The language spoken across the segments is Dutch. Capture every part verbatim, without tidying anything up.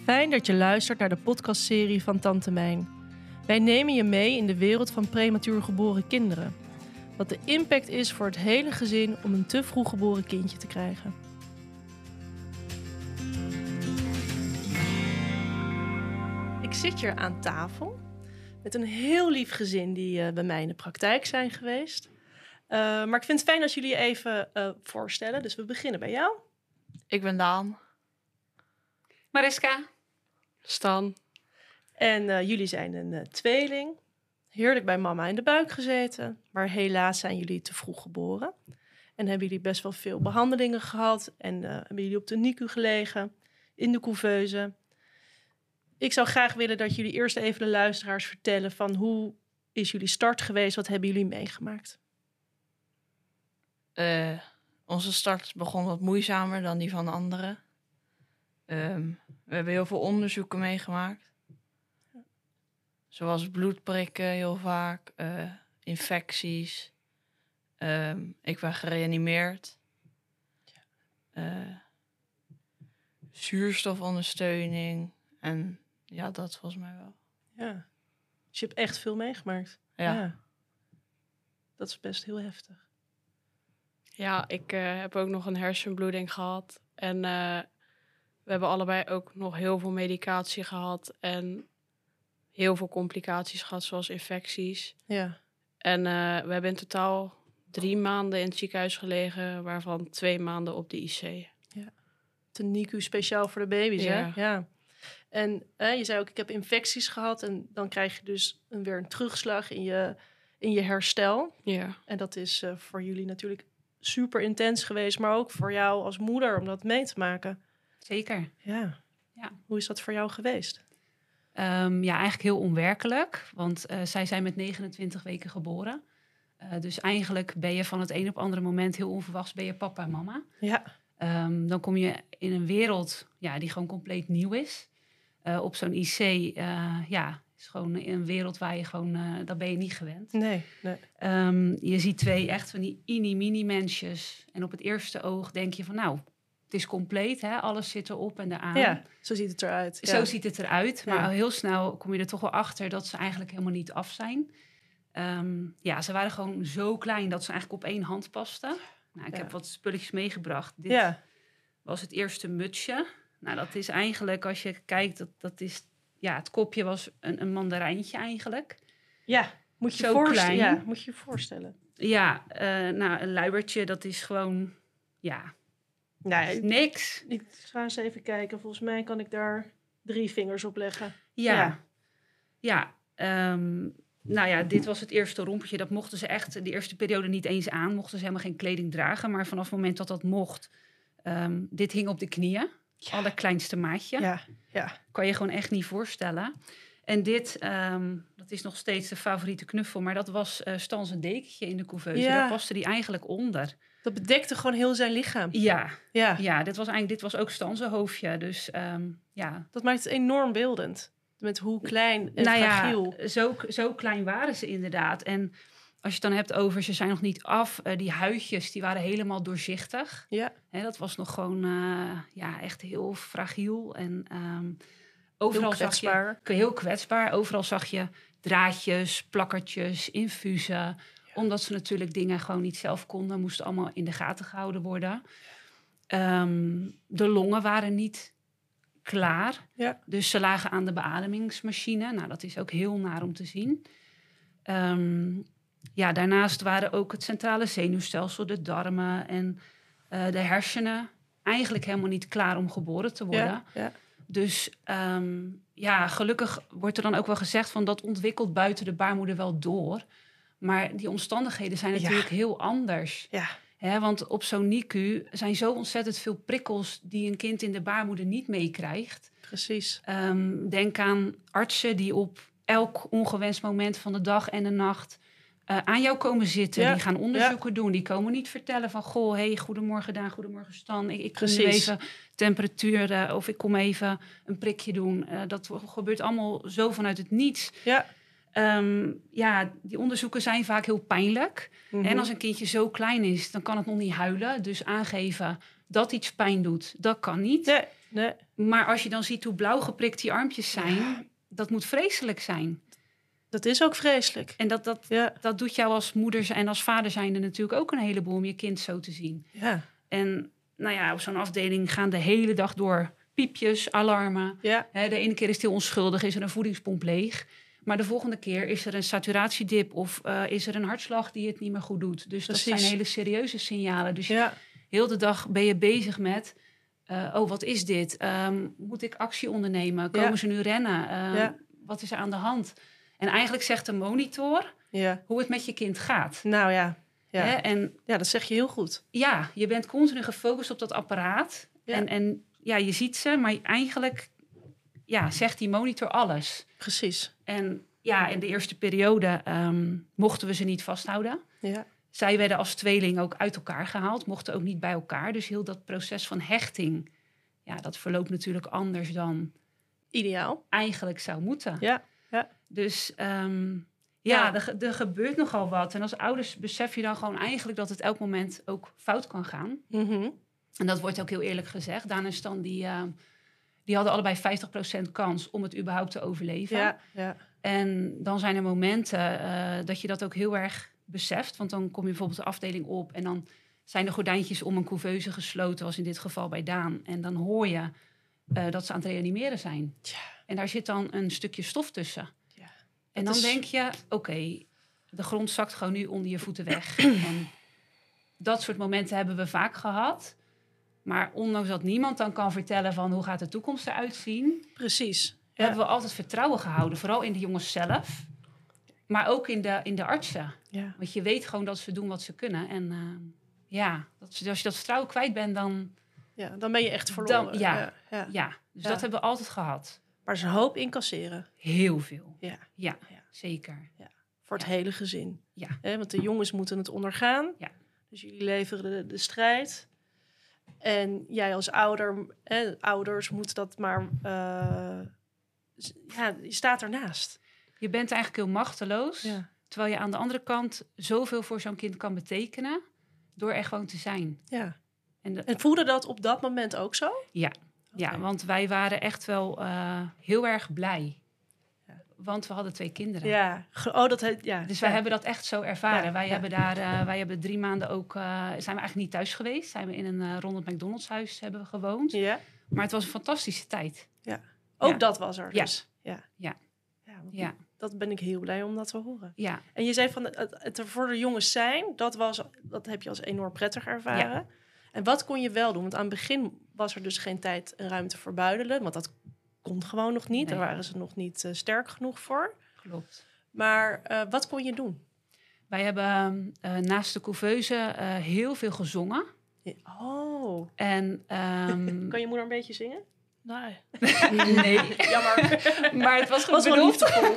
Fijn dat je luistert naar de podcastserie van Tante Mijn. Wij nemen je mee in de wereld van prematuur geboren kinderen. Wat de impact is voor het hele gezin om een te vroeg geboren kindje te krijgen. Ik zit hier aan tafel met een heel lief gezin die uh, bij mij in de praktijk zijn geweest. Uh, maar ik vind het fijn als jullie je even uh, voorstellen. Dus we beginnen bij jou. Ik ben Daan. Mariska. Stan. En uh, jullie zijn een uh, tweeling. Heerlijk bij mama in de buik gezeten. Maar helaas zijn jullie te vroeg geboren. En hebben jullie best wel veel behandelingen gehad. En uh, hebben jullie op de N I C U gelegen. In de couveuse. Ik zou graag willen dat jullie eerst even de luisteraars vertellen van hoe is jullie start geweest? Wat hebben jullie meegemaakt? Uh, onze start begon wat moeizamer dan die van de anderen. Um, we hebben heel veel onderzoeken meegemaakt. Ja. Zoals bloedprikken heel vaak, uh, infecties. Um, ik ben gereanimeerd. Ja. Uh, zuurstofondersteuning. En ja, dat volgens mij wel. Ja, dus je hebt echt veel meegemaakt. Ja. ja. Dat is best heel heftig. Ja, ik uh, heb ook nog een hersenbloeding gehad. En uh, we hebben allebei ook nog heel veel medicatie gehad. En heel veel complicaties gehad, zoals infecties. Ja. En uh, we hebben in totaal drie maanden in het ziekenhuis gelegen, waarvan twee maanden op de I C. Ja. De N I C U speciaal voor de baby's, ja. hè? Ja. En eh, je zei ook, ik heb infecties gehad. En dan krijg je dus een, weer een terugslag in je, in je herstel. Ja. En dat is uh, voor jullie natuurlijk super intens geweest. Maar ook voor jou als moeder om dat mee te maken. Zeker. Ja. ja. Hoe is dat voor jou geweest? Um, ja, eigenlijk heel onwerkelijk. Want uh, zij zijn met negenentwintig weken geboren. Uh, dus eigenlijk ben je van het een op het andere moment heel onverwachts ben je papa en mama. Ja. Um, dan kom je in een wereld ja, die gewoon compleet nieuw is. Uh, op zo'n I C, uh, ja, is gewoon een wereld waar je gewoon, uh, dat ben je niet gewend. Nee, nee. Um, je ziet twee echt van die mini-mini mensjes. En op het eerste oog denk je van nou, het is compleet, hè? Alles zit erop en eraan. Ja, zo ziet het eruit. Zo ja. ziet het eruit, maar ja. heel snel kom je er toch wel achter dat ze eigenlijk helemaal niet af zijn. Um, ja, ze waren gewoon zo klein dat ze eigenlijk op één hand pasten. Nou, ik ja. heb wat spulletjes meegebracht. Dit ja. was het eerste mutsje. Nou, dat is eigenlijk, als je kijkt, dat, dat is... Ja, het kopje was een, een mandarijntje eigenlijk. Ja, moet je zo klein. Ja, moet je je voorstellen. Ja, uh, nou, een luiertje, dat is gewoon... Ja, nee, niks. Ik, ik ga eens even kijken. Volgens mij kan ik daar drie vingers op leggen. Ja, ja. ja um, nou ja, dit was het eerste rompetje. Dat mochten ze echt de eerste periode niet eens aan. Mochten ze helemaal geen kleding dragen. Maar vanaf het moment dat dat mocht... Um, dit hing op de knieën. Ja. Allerkleinste maatje. Ja, ja. Kan je gewoon echt niet voorstellen. En dit, um, dat is nog steeds de favoriete knuffel. Maar dat was uh, Stans een dekentje in de couveuse. Ja. Daar paste die eigenlijk onder. Dat bedekte gewoon heel zijn lichaam. Ja, ja. ja dit was eigenlijk dit was ook Stans hoofdje. Dus um, ja. Dat maakt het enorm beeldend. Met hoe klein en nou fragiel. Ja, zo, zo klein waren ze inderdaad. En als je het dan hebt over, ze zijn nog niet af. Uh, die huidjes, die waren helemaal doorzichtig. Ja. He, dat was nog gewoon uh, ja, echt heel fragiel. En um, overal heel kwetsbaar. Zag je, heel kwetsbaar. Overal zag je draadjes, plakkertjes, infusen. Ja. Omdat ze natuurlijk dingen gewoon niet zelf konden. Moesten allemaal in de gaten gehouden worden. Um, de longen waren niet klaar. Ja. Dus ze lagen aan de beademingsmachine. Nou, dat is ook heel naar om te zien. Um, Ja, daarnaast waren ook het centrale zenuwstelsel, de darmen en uh, de hersenen eigenlijk helemaal niet klaar om geboren te worden. Ja, ja. Dus um, ja, gelukkig wordt er dan ook wel gezegd van dat ontwikkelt buiten de baarmoeder wel door. Maar die omstandigheden zijn natuurlijk ja. heel anders. Ja. He, want op zo'n N I C U zijn zo ontzettend veel prikkels die een kind in de baarmoeder niet meekrijgt. Precies. Um, denk aan artsen die op elk ongewenst moment van de dag en de nacht Uh, aan jou komen zitten. Ja. Die gaan onderzoeken ja. doen. Die komen niet vertellen van... goh, hey, goedemorgen Daan, goedemorgen Stan. Ik, ik kom nu even temperatuur... Uh, of ik kom even een prikje doen. Uh, dat gebeurt allemaal zo vanuit het niets. Ja. Um, ja, die onderzoeken zijn vaak heel pijnlijk. Mm-hmm. En als een kindje zo klein is... dan kan het nog niet huilen. Dus aangeven dat iets pijn doet, dat kan niet. Nee, nee. Maar als je dan ziet hoe blauw geprikt die armpjes zijn... Ja. Dat moet vreselijk zijn. Dat is ook vreselijk. En dat, dat, ja. dat doet jou als moeder en als vader zijnde natuurlijk ook een heleboel... om je kind zo te zien. Ja. En nou ja, op zo'n afdeling gaan de hele dag door piepjes, alarmen. Ja. He, de ene keer is het heel onschuldig, is er een voedingspomp leeg. Maar de volgende keer is er een saturatiedip... of uh, is er een hartslag die het niet meer goed doet. Dus Precies. dat zijn hele serieuze signalen. Dus ja. heel de dag ben je bezig met... Uh, oh, wat is dit? Um, moet ik actie ondernemen? Komen ja. ze nu rennen? Uh, ja. Wat is er aan de hand? En eigenlijk zegt de monitor ja. hoe het met je kind gaat. Nou ja. Ja. Hè? En, ja, dat zeg je heel goed. Ja, je bent continu gefocust op dat apparaat. Ja. En, en ja, je ziet ze, maar eigenlijk ja, zegt die monitor alles. Precies. En ja, in de eerste periode um, mochten we ze niet vasthouden. Ja. Zij werden als tweeling ook uit elkaar gehaald, mochten ook niet bij elkaar. Dus heel dat proces van hechting, ja, dat verloopt natuurlijk anders dan ideaal eigenlijk zou moeten. Ja, ja. Dus um, ja, ja. Er, er gebeurt nogal wat. En als ouders besef je dan gewoon eigenlijk dat het elk moment ook fout kan gaan. Mm-hmm. En dat wordt ook heel eerlijk gezegd. Daan en Stan, die, uh, die hadden allebei vijftig procent kans om het überhaupt te overleven. Ja, ja. En dan zijn er momenten uh, dat je dat ook heel erg beseft. Want dan kom je bijvoorbeeld de afdeling op en dan zijn de gordijntjes om een couveuse gesloten, was in dit geval bij Daan. En dan hoor je uh, dat ze aan het reanimeren zijn. Ja. En daar zit dan een stukje stof tussen. Ja. En dan is... denk je, oké, okay, de grond zakt gewoon nu onder je voeten weg. En dat soort momenten hebben we vaak gehad. Maar ondanks dat niemand dan kan vertellen van hoe gaat de toekomst eruit zien. Precies. Ja. Hebben we altijd vertrouwen gehouden. Vooral in de jongens zelf. Maar ook in de, in de artsen. Ja. Want je weet gewoon dat ze doen wat ze kunnen. En uh, ja, dat ze, als je dat vertrouwen kwijt bent, dan... Ja, dan ben je echt verloren. Dan, ja, ja, ja. ja, dus ja. dat hebben we altijd gehad. Maar er is een hoop incasseren. Heel veel. Ja, ja, ja. zeker. Ja. Voor het ja. hele gezin. Ja. He, want de jongens moeten het ondergaan. Ja. Dus jullie leveren de, de strijd. En jij als ouder, eh, ouders moeten dat maar... Uh, ja, je staat ernaast. Je bent eigenlijk heel machteloos. Ja. Terwijl je aan de andere kant zoveel voor zo'n kind kan betekenen. Door er gewoon te zijn. Ja. En, de, en voelde dat op dat moment ook zo? Ja, okay. ja, want wij waren echt wel uh, heel erg blij. Ja. Want we hadden twee kinderen. Ja, oh, dat he- ja. Dus wij ja. hebben dat echt zo ervaren. Ja. Wij Ja. hebben daar, uh, wij hebben drie maanden ook, uh, zijn we eigenlijk niet thuis geweest. Zijn we in een uh, Ronald McDonald's huis hebben we gewoond. Ja. Maar het was een fantastische tijd. Ja, ook ja. dat was er dus. Ja. Ja. Ja. Ja, ja. Dat ben ik heel blij om dat te horen. Ja. En je zei van het, het er voor de jongens zijn, dat, was, dat heb je als enorm prettig ervaren. Ja. En wat kon je wel doen? Want aan het begin was er dus geen tijd en ruimte voor buidelen. Want dat kon gewoon nog niet. Nee. Daar waren ze nog niet uh, sterk genoeg voor. Klopt. Maar uh, wat kon je doen? Wij hebben uh, naast de couveuse uh, heel veel gezongen. Ja. Oh. En, um... kan je moeder een beetje zingen? Nee. Nee. Jammer. Maar het was goed was wel liefdevol.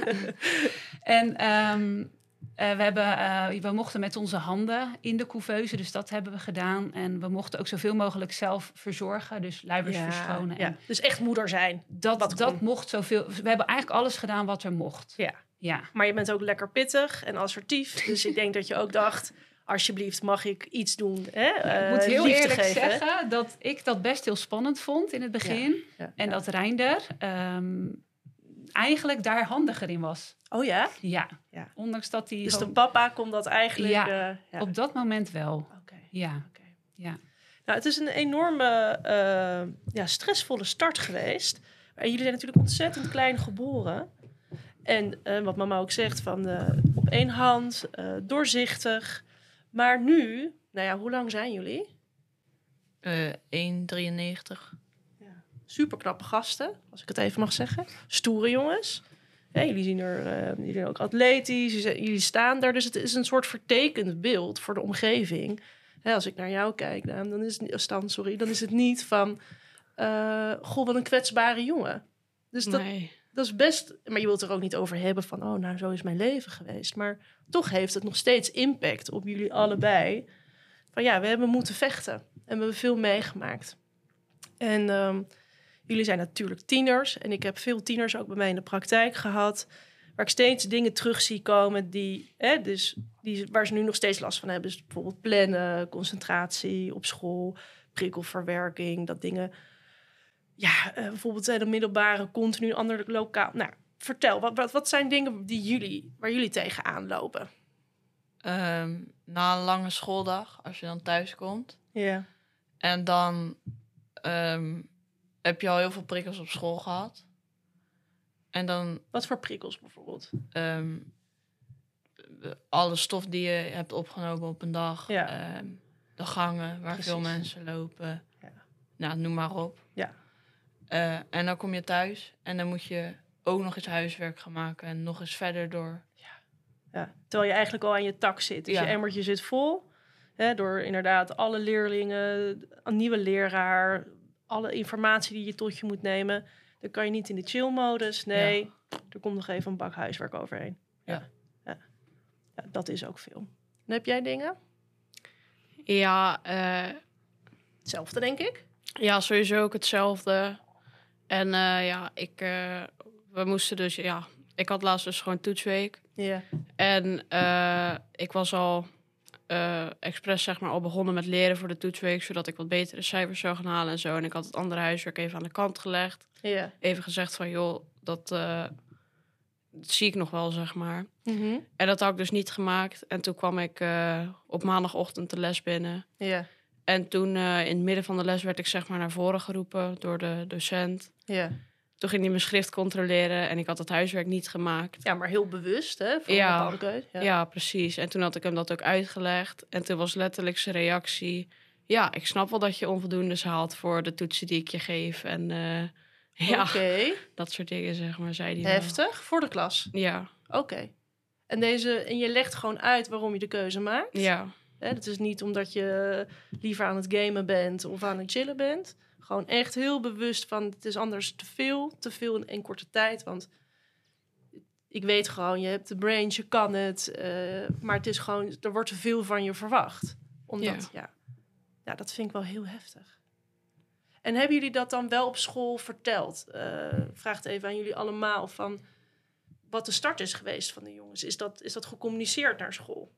En um, uh, we, hebben, uh, we mochten met onze handen in de couveuse, dus dat hebben we gedaan. En we mochten ook zoveel mogelijk zelf verzorgen, dus luiers ja, verschonen. Ja. En dus echt moeder zijn. Dat, dat mocht zoveel. We hebben eigenlijk alles gedaan wat er mocht. Ja. Ja. Maar je bent ook lekker pittig en assertief. Dus ik denk dat je ook dacht, alsjeblieft mag ik iets doen. Hè? Uh, ik moet heel eerlijk geven, zeggen hè? dat ik dat best heel spannend vond in het begin. Ja, ja, en ja. dat Reinder um, eigenlijk daar handiger in was. Oh ja? Ja. ja. Ondanks dat hij... Dus gewoon... de papa kon dat eigenlijk... Ja, uh, ja. op dat moment wel. Okay. Ja. Okay. ja. Nou, het is een enorme uh, ja, stressvolle start geweest. En jullie zijn natuurlijk ontzettend klein geboren. En uh, wat mama ook zegt, van uh, op één hand, uh, doorzichtig. Maar nu, nou ja, hoe lang zijn jullie? Uh, één drieënnegentig. Ja. Super knappe gasten, als ik het even mag zeggen. Stoere jongens. Ja, jullie zien er uh, jullie zijn ook atletisch, jullie staan daar. Dus het is een soort vertekend beeld voor de omgeving. Hè, als ik naar jou kijk, dan is het, Stan, sorry, dan is het niet van... Uh, goh, wat een kwetsbare jongen. Dus dat... Nee. Dat is best, maar je wilt er ook niet over hebben van... oh, nou, zo is mijn leven geweest. Maar toch heeft het nog steeds impact op jullie allebei. Van ja, we hebben moeten vechten. En we hebben veel meegemaakt. En um, jullie zijn natuurlijk tieners. En ik heb veel tieners ook bij mij in de praktijk gehad... waar ik steeds dingen terug zie komen... Die, hè, dus, die, waar ze nu nog steeds last van hebben. Dus bijvoorbeeld plannen, concentratie op school... prikkelverwerking, dat dingen... ja, uh, bijvoorbeeld zijn de middelbare continu ander lokaal. Nou, vertel, wat, wat, wat zijn dingen die jullie, waar jullie tegenaan lopen? Um, na een lange schooldag, als je dan thuis komt. Ja. Yeah. En dan um, heb je al heel veel prikkels op school gehad. En dan... Wat voor prikkels bijvoorbeeld? Um, alle stof die je hebt opgenomen op een dag. Ja. Um, de gangen waar Precies. veel mensen lopen. Ja. Nou, noem maar op. Ja. Uh, en dan kom je thuis en dan moet je ook nog eens huiswerk gaan maken. En nog eens verder door... Ja, terwijl je eigenlijk al aan je tak zit. Dus ja. je emmertje zit vol. Hè, door inderdaad alle leerlingen, een nieuwe leraar, alle informatie die je tot je moet nemen. Dan kan je niet in de chill-modus. Nee, ja. er komt nog even een bak huiswerk overheen. Ja. Ja. Ja, dat is ook veel. En heb jij dingen? Ja. Uh, hetzelfde, denk ik? Ja, sowieso ook hetzelfde. En uh, ja, ik, uh, we moesten dus, ja... Ik had laatst dus gewoon toetsweek. Ja. En uh, ik was al uh, expres zeg maar al begonnen met leren voor de toetsweek, zodat ik wat betere cijfers zou gaan halen en zo. En ik had het andere huiswerk even aan de kant gelegd. Ja. Even gezegd van, joh, dat, uh, dat zie ik nog wel, zeg maar. Mm-hmm. En dat had ik dus niet gemaakt. En toen kwam ik uh, op maandagochtend de les binnen. Ja. En toen uh, in het midden van de les werd ik zeg maar naar voren geroepen door de docent. Ja. Toen ging hij mijn schrift controleren en ik had het huiswerk niet gemaakt. Ja, maar heel bewust, hè? Voor ja, een bepaalde keuze. Ja. ja, precies. En toen had ik hem dat ook uitgelegd. En toen was letterlijk zijn reactie... Ja, ik snap wel dat je onvoldoendes haalt voor de toetsen die ik je geef. En uh, ja, okay. dat soort dingen, zeg maar, zei hij. Heftig? Wel. Voor de klas? Ja. Oké. Okay. En, deze, en je legt gewoon uit waarom je de keuze maakt? Ja. Hè, dat is niet omdat je liever aan het gamen bent of aan het chillen bent... Gewoon echt heel bewust van, het is anders te veel. Te veel in één korte tijd. Want ik weet gewoon, je hebt de brains, je kan het. Uh, maar het is gewoon, er wordt te veel van je verwacht. Omdat, ja. Ja, ja, dat vind ik wel heel heftig. En hebben jullie dat dan wel op school verteld? Uh, vraag het even aan jullie allemaal van wat de start is geweest van de jongens. Is dat, is dat gecommuniceerd naar school?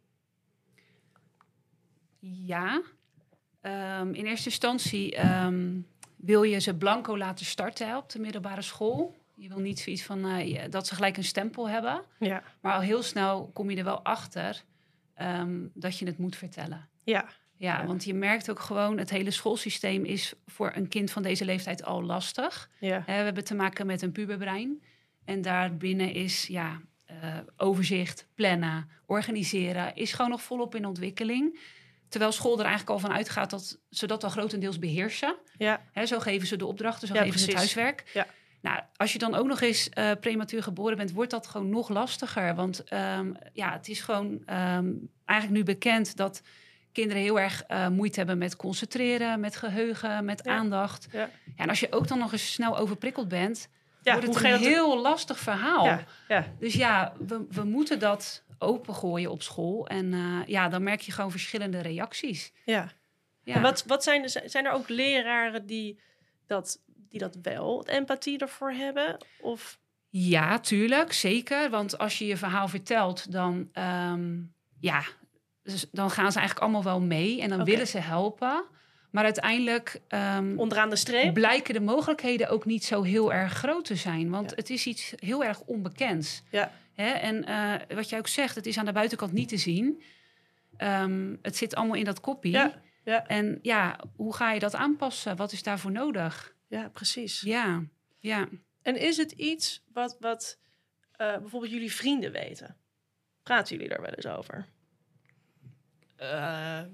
Ja. Um, in eerste instantie... Um wil je ze blanco laten starten hè, op de middelbare school. Je wil niet zoiets van uh, dat ze gelijk een stempel hebben. Ja. Maar al heel snel kom je er wel achter um, dat je het moet vertellen. Ja. Ja, ja. Want je merkt ook gewoon, het hele schoolsysteem is voor een kind van deze leeftijd al lastig. Ja. Uh, we hebben te maken met een puberbrein. En daarbinnen is ja, uh, overzicht, plannen, organiseren, is gewoon nog volop in ontwikkeling. Terwijl school er eigenlijk al van uitgaat dat ze dat al grotendeels beheersen. Ja. He, zo geven ze de opdrachten, zo ja, geven precies. ze het huiswerk. Ja. Nou, als je dan ook nog eens uh, prematuur geboren bent, wordt dat gewoon nog lastiger. Want um, ja, het is gewoon um, eigenlijk nu bekend dat kinderen heel erg uh, moeite hebben met concentreren, met geheugen, met ja. aandacht. Ja. Ja, en als je ook dan nog eens snel overprikkeld bent, ja, wordt het een heel lastig verhaal. Ja. Ja. Dus ja, we, we moeten dat opengooien op school. En uh, ja, dan merk je gewoon verschillende reacties. Ja. ja. En wat, wat zijn, er, zijn er ook leraren die dat, die dat wel, empathie ervoor hebben? Of... Ja, tuurlijk, zeker. Want als je je verhaal vertelt, dan, um, ja, dus dan gaan ze eigenlijk allemaal wel mee. En dan okay. willen ze helpen. Maar uiteindelijk um, onderaan de streep blijken de mogelijkheden ook niet zo heel erg groot te zijn. Want ja. het is iets heel erg onbekends. Ja. Hè? En uh, wat jij ook zegt, het is aan de buitenkant niet te zien. Um, het zit allemaal in dat koppie. Ja. Ja. En ja, hoe ga je dat aanpassen? Wat is daarvoor nodig? Ja, precies. Ja, ja. En is het iets wat, wat uh, bijvoorbeeld jullie vrienden weten? Praten jullie daar wel eens over? Uh,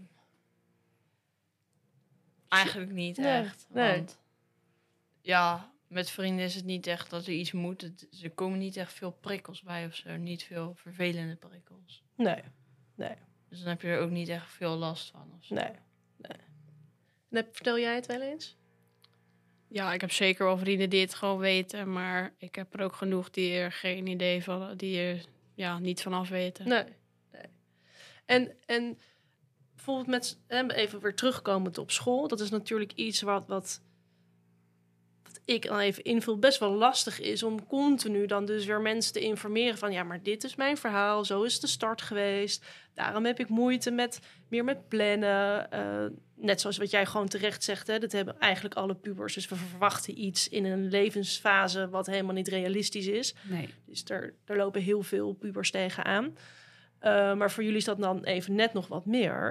eigenlijk niet nee, echt. Nee. Want ja, met vrienden is het niet echt dat er iets moet. Het, er komen niet echt veel prikkels bij of zo. Niet veel vervelende prikkels. Nee, nee. Dus dan heb je er ook niet echt veel last van. Of zo. Nee, nee. En vertel jij het wel eens? Ja, ik heb zeker wel vrienden die het gewoon weten. Maar ik heb er ook genoeg die er geen idee van, die er ja, niet vanaf weten. Nee, nee. En, en bijvoorbeeld met, even weer terugkomend op school. Dat is natuurlijk iets wat, wat, dat ik dan even invul, best wel lastig is om continu dan dus weer mensen te informeren van ja, maar dit is mijn verhaal, zo is de start geweest. Daarom heb ik moeite met meer met plannen. Uh, net zoals wat jij gewoon terecht zegt, hè, dat hebben eigenlijk alle pubers. Dus we verwachten iets in een levensfase wat helemaal niet realistisch is. Nee. Dus daar, daar lopen heel veel pubers tegenaan. Uh, maar voor jullie is dat dan even net nog wat meer.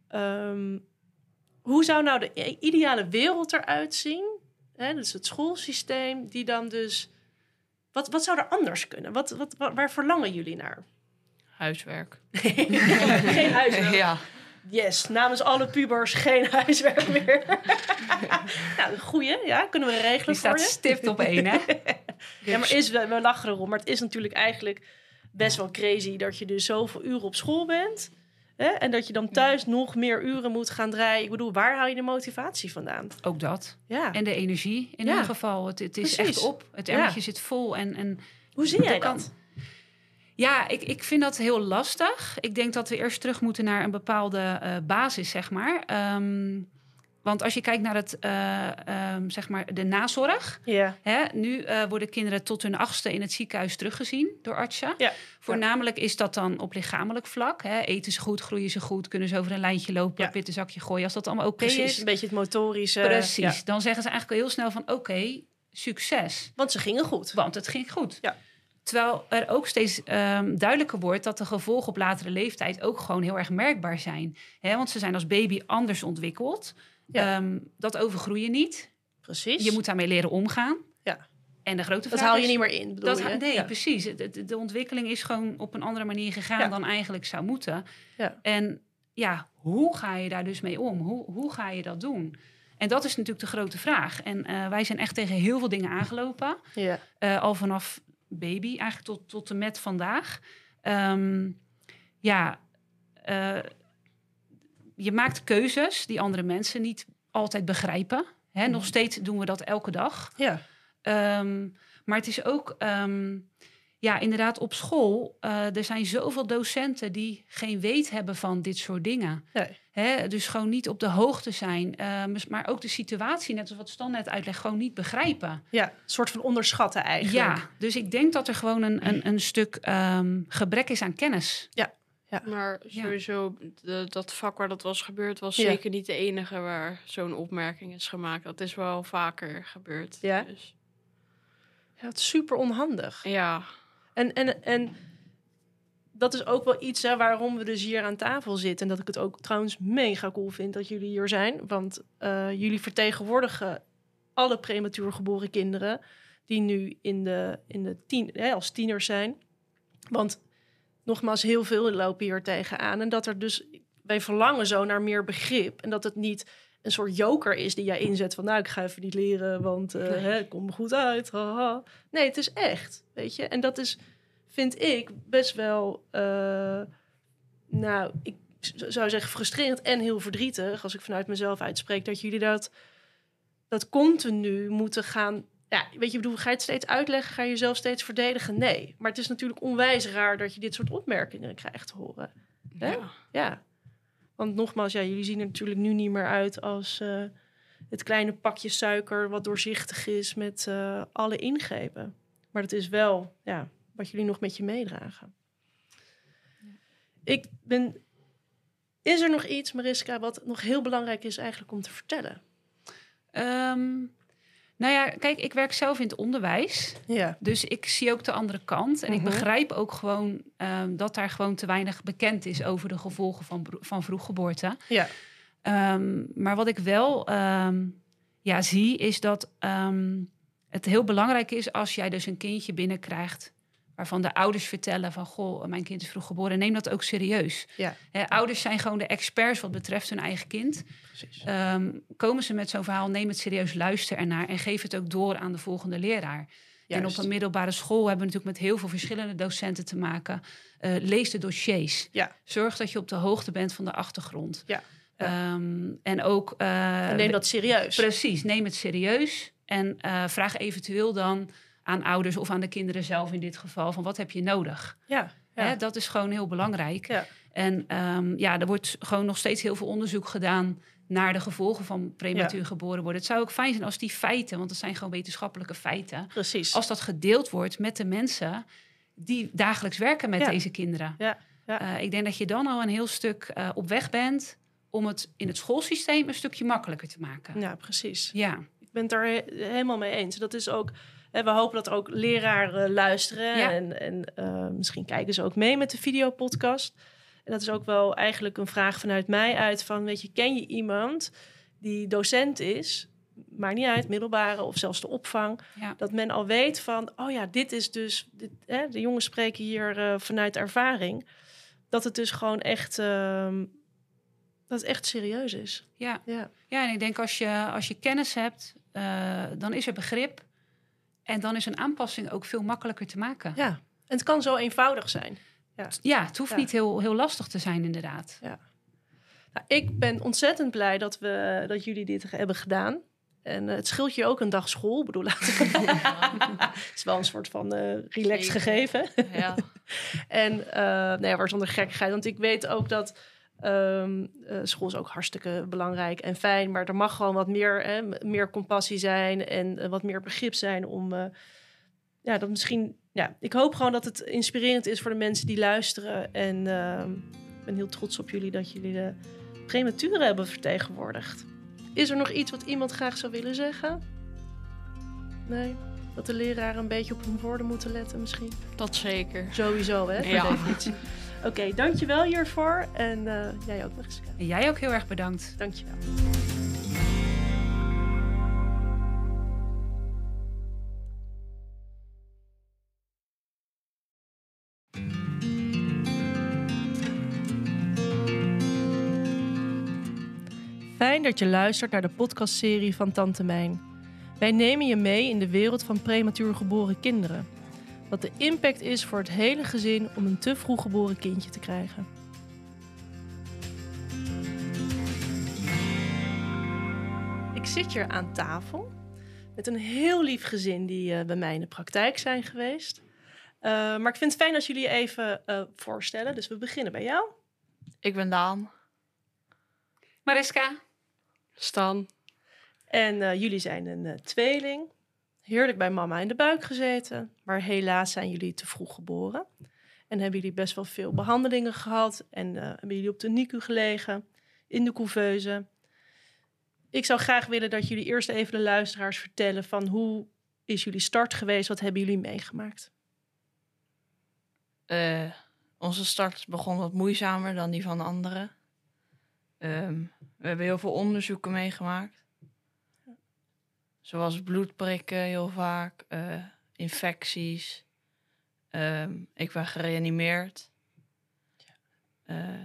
Um, hoe zou nou de ideale wereld eruit zien? Hè, dus het schoolsysteem die dan dus... Wat, wat zou er anders kunnen? Wat, wat, waar, waar verlangen jullie naar? Huiswerk. Geen huiswerk. Ja. Yes, namens alle pubers geen huiswerk meer. Nou, een goeie, ja, kunnen we regelen Die voor staat je. stipt op één, hè? Ja, maar is, we, we lachen erom, maar het is natuurlijk eigenlijk best wel crazy dat je dus zoveel uren op school bent. Hè, en dat je dan thuis nog meer uren moet gaan draaien. Ik bedoel, waar haal je de motivatie vandaan? Ook dat. Ja. En de energie in Ja. ieder geval. Het, het is Precies. echt op. Het emmertje Ja. zit vol. En, en Hoe zie jij kan- dat? Ja, ik, ik vind dat heel lastig. Ik denk dat we eerst terug moeten naar een bepaalde uh, basis, zeg maar. Um, want als je kijkt naar het, uh, um, zeg maar de nazorg. Ja. Hè, nu uh, worden kinderen tot hun achtste in het ziekenhuis teruggezien door artsen. Ja. Voornamelijk is dat dan op lichamelijk vlak. Hè. Eten ze goed, groeien ze goed, kunnen ze over een lijntje lopen, Ja. een pittenzakje gooien. Als dat allemaal oké Precies, is. een beetje het motorische. Precies, Ja. dan zeggen ze eigenlijk al heel snel van oké, okay, succes. Want ze gingen goed. Want het ging goed. Ja. Terwijl er ook steeds um, duidelijker wordt dat de gevolgen op latere leeftijd ook gewoon heel erg merkbaar zijn. Hè, want ze zijn als baby anders ontwikkeld. Ja. Um, dat overgroei je niet. Precies. Je moet daarmee leren omgaan. Ja. En de grote Dat vraag haal je is, niet meer in, bedoel dat, je? Nee, Ja. precies. De, de, de ontwikkeling is gewoon op een andere manier gegaan Ja. dan eigenlijk zou moeten. Ja. En ja, hoe ga je daar dus mee om? Hoe, hoe ga je dat doen? En dat is natuurlijk de grote vraag. En uh, wij zijn echt tegen heel veel dingen aangelopen. Ja. Uh, al vanaf baby, eigenlijk tot, tot en met vandaag. Um, ja, uh, je maakt keuzes die andere mensen niet altijd begrijpen. Hè? Mm. Nog steeds doen we dat elke dag. Ja. Um, maar het is ook, um, ja, inderdaad op school. Uh, er zijn zoveel docenten die geen weet hebben van dit soort dingen. Nee. Hè? Dus gewoon niet op de hoogte zijn. Uh, maar ook de situatie, net als wat Stan net uitlegt, gewoon niet begrijpen. Ja, een soort van onderschatten eigenlijk. Ja, dus ik denk dat er gewoon een, een, een stuk um, gebrek is aan kennis. Ja. Ja. Maar sowieso, de, dat vak waar dat was gebeurd... was Ja. zeker niet de enige waar zo'n opmerking is gemaakt. Dat is wel vaker gebeurd. Ja. Dus, Ja, het is super onhandig. ja. En, en, en dat is ook wel iets hè, waarom we dus hier aan tafel zitten. En dat ik het ook trouwens mega cool vind dat jullie hier zijn. Want uh, jullie vertegenwoordigen alle prematuur geboren kinderen... die nu in de, in de tien, hè, als tieners zijn. Want nogmaals, heel veel lopen hier tegenaan. En dat er dus... Wij verlangen zo naar meer begrip. En dat het niet een soort joker is die jij inzet van... nou, ik ga even niet leren, want uh, Nee. hè, het komt me goed uit. Haha. Nee, het is echt, weet je. En dat is, vind ik, best wel... Uh, nou, ik zou zeggen frustrerend en heel verdrietig... als ik vanuit mezelf uitspreek... dat jullie dat, dat continu moeten gaan... Ja, weet je, bedoel, ga je het steeds uitleggen? Ga je jezelf steeds verdedigen? Nee. Maar het is natuurlijk onwijs raar... dat je dit soort opmerkingen krijgt te horen. Hè? Ja. Ja. Want nogmaals, ja, jullie zien er natuurlijk nu niet meer uit als uh, het kleine pakje suiker wat doorzichtig is met uh, alle ingrepen. Maar dat is wel ja, wat jullie nog met je meedragen. Ja. Ik ben... Is er nog iets, Mariska, wat nog heel belangrijk is eigenlijk om te vertellen? Um, nou ja, kijk, ik werk zelf in het onderwijs. Ja. Dus ik zie ook de andere kant. En Mm-hmm. ik begrijp ook gewoon um, dat daar gewoon te weinig bekend is over de gevolgen van, van vroeggeboorte. Ja. Um, maar wat ik wel um, ja, zie, is dat um, het heel belangrijk is als jij dus een kindje binnenkrijgt waarvan de ouders vertellen van, goh, mijn kind is vroeg geboren. Neem dat ook serieus. Ja. He, ouders zijn gewoon de experts wat betreft hun eigen kind. Precies. Um, komen ze met zo'n verhaal, neem het serieus, luister ernaar en geef het ook door aan de volgende leraar. Juist. En op een middelbare school hebben we natuurlijk met heel veel verschillende docenten te maken. Uh, lees de dossiers. Ja. Zorg dat je op de hoogte bent van de achtergrond. Ja. Ja. Um, en ook... Uh, en neem dat serieus. Precies, neem het serieus. En uh, vraag eventueel dan aan ouders of aan de kinderen zelf in dit geval... van wat heb je nodig? Ja, ja. Ja. Hè, dat is gewoon heel belangrijk. Ja. En um, ja, er wordt gewoon nog steeds heel veel onderzoek gedaan naar de gevolgen van prematuur Ja. geboren worden. Het zou ook fijn zijn als die feiten, want dat zijn gewoon wetenschappelijke feiten, Precies. als dat gedeeld wordt met de mensen die dagelijks werken met Ja. deze kinderen. Ja. Ja. Uh, ik denk dat je dan al een heel stuk uh, op weg bent om het in het schoolsysteem een stukje makkelijker te maken. Ja, precies. Ja. Ik ben het daar he- helemaal mee eens. Dat is ook, hè, we hopen dat er ook leraren luisteren. Ja. En, en uh, misschien kijken ze ook mee met de videopodcast. En dat is ook wel eigenlijk een vraag vanuit mij uit van, weet je, ken je iemand die docent is, maakt niet uit, middelbare of zelfs de opvang, Ja. dat men al weet van, oh ja, dit is dus, dit, hè, de jongens spreken hier uh, vanuit ervaring, dat het dus gewoon echt, uh, dat het echt serieus is. Ja. Ja. Ja, en ik denk als je, als je kennis hebt, uh, dan is er begrip. En dan is een aanpassing ook veel makkelijker te maken. Ja, en het kan zo eenvoudig zijn. Ja, ja het hoeft ja. niet heel, heel lastig te zijn, inderdaad. Ja. Nou, ik ben ontzettend blij dat, we, dat jullie dit hebben gedaan. En uh, het scheelt je ook een dag school. Ik bedoel, het is wel een soort van uh, relaxed Zeker. gegeven. Ja. En uh, nee, waar zonder gekkigheid. Want ik weet ook dat um, uh, school is ook hartstikke belangrijk en fijn. Maar er mag gewoon wat meer, hè, meer compassie zijn en uh, wat meer begrip zijn om... Uh, ja, dat misschien... Ja, ik hoop gewoon dat het inspirerend is voor de mensen die luisteren. En uh, ik ben heel trots op jullie dat jullie de prematuren hebben vertegenwoordigd. Is er nog iets wat iemand graag zou willen zeggen? Nee? Dat de leraren een beetje op hun woorden moeten letten misschien? Dat zeker. Sowieso, hè? Ja. Oké, okay, dankjewel hiervoor. En uh, jij ook nog eens. En jij ook heel erg bedankt. Dankjewel. Fijn dat je luistert naar de podcastserie van Tante Mijn. Wij nemen je mee in de wereld van prematuur geboren kinderen. Wat de impact is voor het hele gezin om een te vroeg geboren kindje te krijgen. Ik zit hier aan tafel met een heel lief gezin die uh, bij mij in de praktijk zijn geweest. Uh, maar ik vind het fijn als jullie je even uh, voorstellen. Dus we beginnen bij jou. Ik ben Daan. Mariska. Stan. En uh, jullie zijn een uh, tweeling. Heerlijk bij mama in de buik gezeten. Maar helaas zijn jullie te vroeg geboren. En hebben jullie best wel veel behandelingen gehad. En uh, hebben jullie op de N I C U gelegen. In de couveuse. Ik zou graag willen dat jullie eerst even de luisteraars vertellen van hoe is jullie start geweest? Wat hebben jullie meegemaakt? Uh, onze start begon wat moeizamer dan die van anderen. Um, we hebben heel veel onderzoeken meegemaakt. Zoals bloedprikken heel vaak, uh, infecties. Um, ik ben gereanimeerd. Uh,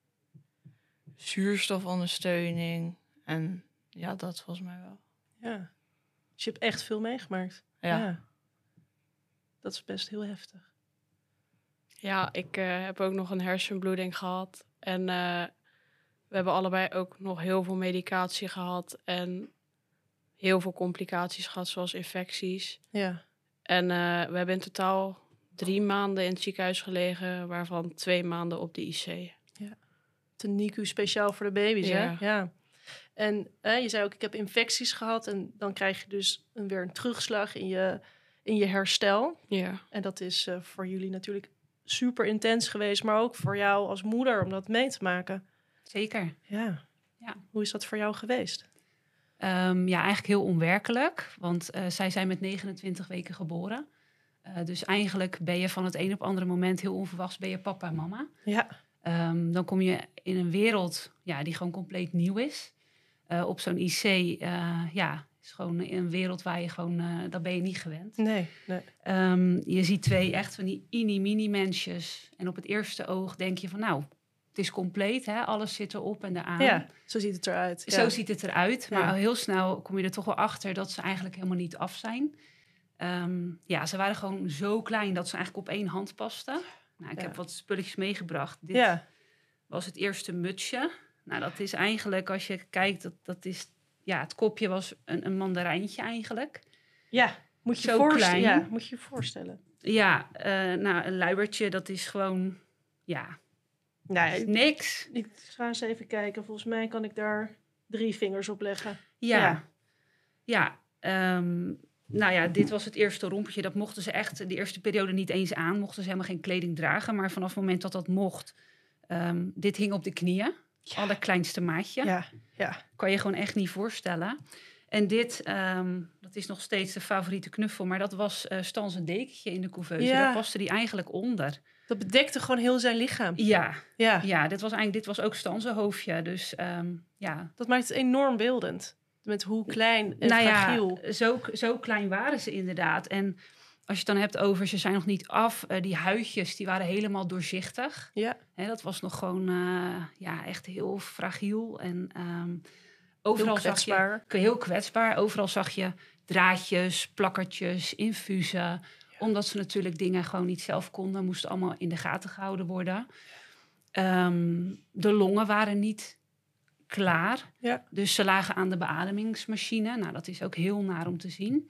zuurstofondersteuning. En ja, dat volgens mij wel. Ja, dus je hebt echt veel meegemaakt. Ja. ja. Dat is best heel heftig. Ja, ik uh, heb ook nog een hersenbloeding gehad. En uh, we hebben allebei ook nog heel veel medicatie gehad. En heel veel complicaties gehad, zoals infecties. Ja. En uh, we hebben in totaal drie maanden in het ziekenhuis gelegen, waarvan twee maanden op de I C. Ja. De N I C U speciaal voor de baby's, ja. hè? Ja. En eh, je zei ook, ik heb infecties gehad. En dan krijg je dus een, weer een terugslag in je, in je herstel. Ja. En dat is uh, voor jullie natuurlijk super intens geweest. Maar ook voor jou als moeder om dat mee te maken. Zeker. Ja. Ja. Hoe is dat voor jou geweest? Um, ja, eigenlijk heel onwerkelijk. Want uh, zij zijn met negenentwintig weken geboren. Uh, dus eigenlijk ben je van het een op het andere moment heel onverwachts ben je papa en mama. Ja. Um, dan kom je in een wereld ja, die gewoon compleet nieuw is. Uh, op zo'n I C, uh, ja, is gewoon een wereld waar je gewoon, uh, dat ben je niet gewend. Nee, nee. Um, je ziet twee echt van die mini-mini-mensjes. En op het eerste oog denk je van nou, het is compleet, hè? Alles zit erop en eraan. Ja, zo ziet het eruit. Zo ja. ziet het eruit. Maar ja. heel snel kom je er toch wel achter dat ze eigenlijk helemaal niet af zijn. Um, ja, ze waren gewoon zo klein dat ze eigenlijk op één hand pasten. Nou, ik ja. heb wat spulletjes meegebracht. Dit ja. was het eerste mutsje. Nou, dat is eigenlijk, als je kijkt, dat, dat is... Ja, het kopje was een, een mandarijntje eigenlijk. Ja, moet je Zo voorstellen. klein. Ja, moet je je voorstellen. Ja, uh, nou, een luiertje, dat is gewoon, ja, nee, niks. Ik, ik ga eens even kijken. Volgens mij kan ik daar drie vingers op leggen. Ja, ja. ja um, nou ja, dit was het eerste rompetje. Dat mochten ze echt de eerste periode niet eens aan. Mochten ze helemaal geen kleding dragen. Maar vanaf het moment dat dat mocht, um, dit hing op de knieën. Ja. Allerkleinste maatje. Ja, ja. Kan je gewoon echt niet voorstellen. En dit, um, dat is nog steeds de favoriete knuffel. Maar dat was uh, Stans een dekentje in de couveuse. Ja. Daar paste die eigenlijk onder. Dat bedekte gewoon heel zijn lichaam. Ja, ja. ja dit was eigenlijk dit was ook Stans hoofdje. Dus um, ja. Dat maakt het enorm beeldend. Met hoe klein en nou fragiel. Ja, zo, zo klein waren ze inderdaad. En als je het dan hebt over, ze zijn nog niet af. Uh, die huidjes, die waren helemaal doorzichtig. Ja. Hè, dat was nog gewoon uh, ja, echt heel fragiel. En um, overal heel kwetsbaar. zag je... Heel kwetsbaar. Overal zag je draadjes, plakkertjes, infusen. Ja. Omdat ze natuurlijk dingen gewoon niet zelf konden. Moesten allemaal in de gaten gehouden worden. Um, de longen waren niet klaar. Ja. Dus ze lagen aan de beademingsmachine. Nou, dat is ook heel naar om te zien.